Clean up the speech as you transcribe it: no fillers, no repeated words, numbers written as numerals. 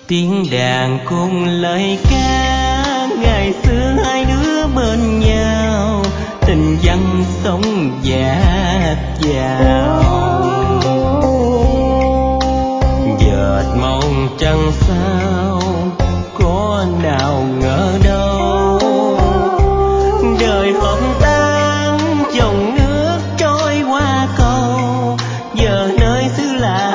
tiếng đàn cùng lời ca, ngày xưa hai đứa bên nhau, tình văn sông dạt dào. Dệt mong trăng sao có nào ngờ đâu, đời hôm tan dòng nước trôi qua cầu, giờ nơi xứ lạ